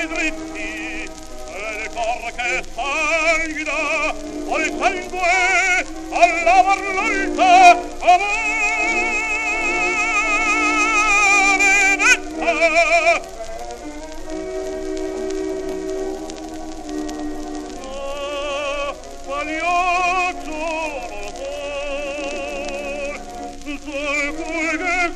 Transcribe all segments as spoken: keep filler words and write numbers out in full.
dritti, e il cor che sanguina, o il sangue alla varlanta, maledetta. Ah, pagliaccio l'odor, sul cui che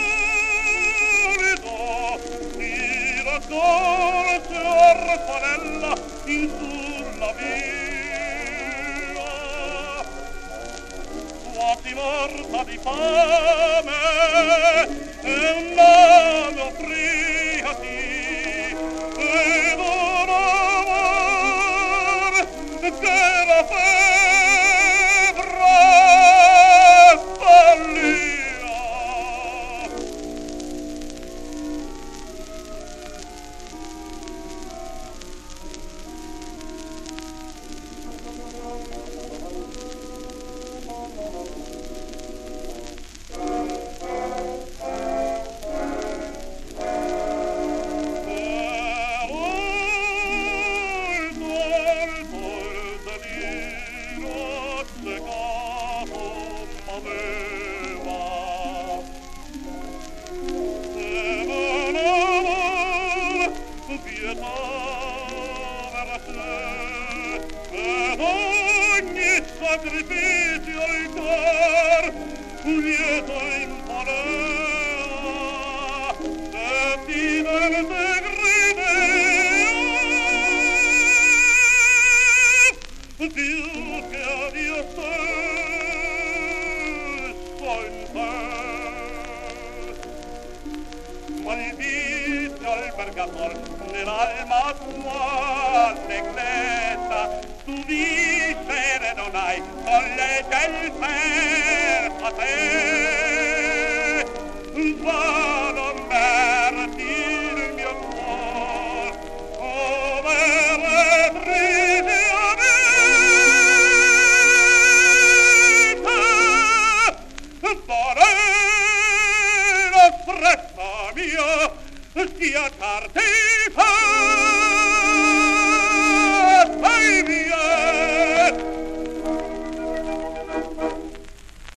dolce orfanella in sulla via, quasi morta di fame e un nome oppriati ed un amor che la febbre spallia. Sacrificio il cor, un lieto imponeva, e ti del degridea, più che a Dio stesso in te. Maldito albergador nell'alma tua negreta, tu viscere non hai, collegge il fer a te. Va non vertir il mio cuor, come retrisi a vita. Morena stretta mia, sia tardi